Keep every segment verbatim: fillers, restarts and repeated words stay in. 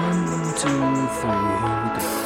One, two, three, here we go.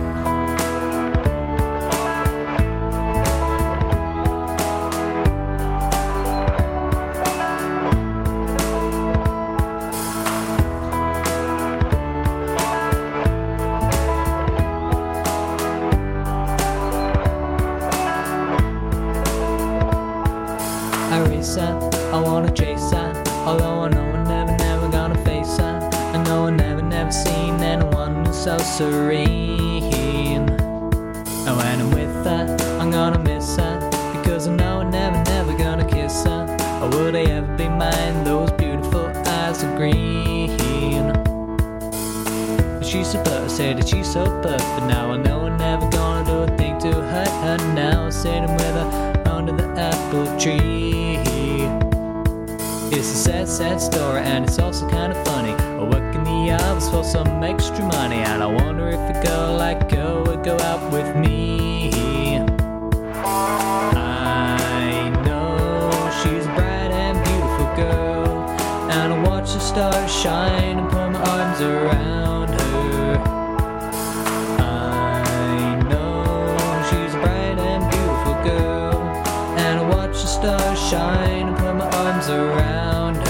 I race her, I wanna chase her, although I know I'm never, never gonna face her. I know I've never, never seen anyone who's so serene. And when I'm with her, I'm gonna miss her, because I know I'm never, never gonna kiss her. Or would I ever be mine, those beautiful eyes of green? But she's so perfect, I say that she's so perfect. Now I know I'm never gonna do a thing to hurt her. Now I'm sitting with her under the apple tree. It's a sad, sad story, and it's also kind of funny. I work in the office for some extra money, and I wonder if a girl like her would go out with me. I know she's a bright and beautiful girl, and I watch the stars shine and put my arms around her. I know she's a bright and beautiful girl, and I watch the stars shine and put my arms around her.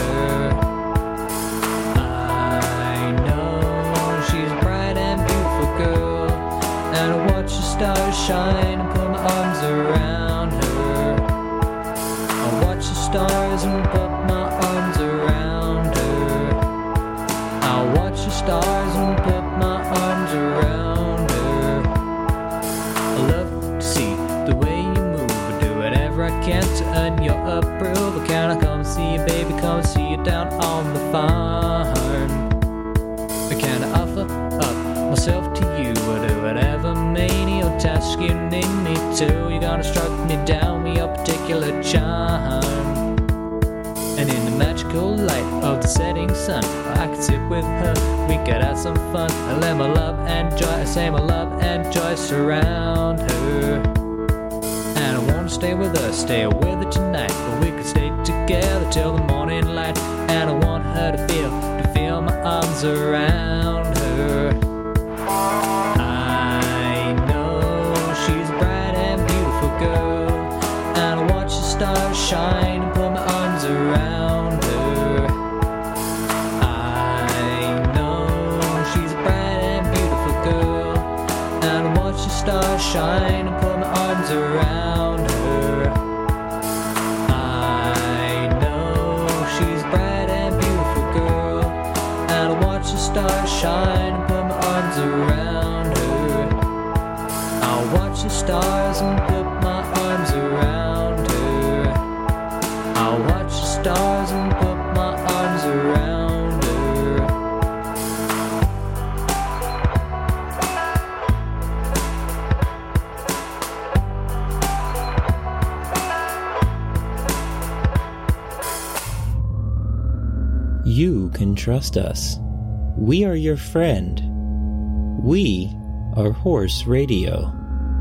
I know she's a bright and beautiful girl, and I watch the stars shine and put my arms around her. I watch the stars and put my arms around her. I watch the stars and put my arms around her. I love to see the way you move. I do whatever I can to earn your approval. Can I come see you, baby? Come see you down on the farm. Can I offer up myself to you? Or do whatever menial task you need me to. You're gonna strike me down with your particular charm. And in the magical light of the setting sun, I could sit with her, we could have some fun. I let my love and joy, I say my love and joy surround her. And I wanna stay with her, stay with her tonight, but we could stay together till the morning light. And I want her to feel, to feel my arms around her. I know she's a bright and beautiful girl, and I watch the stars shine and put my arms around her. I know she's a bright and beautiful girl, and I watch the stars shine and put my arms around her. I know she's a bright and beautiful girl, and I watch the stars shine and put my arms around her. I'll watch the stars and put my arms around her. I'll watch the stars and put my arms around her. You can trust us. We are your friend. We are Horse Radio.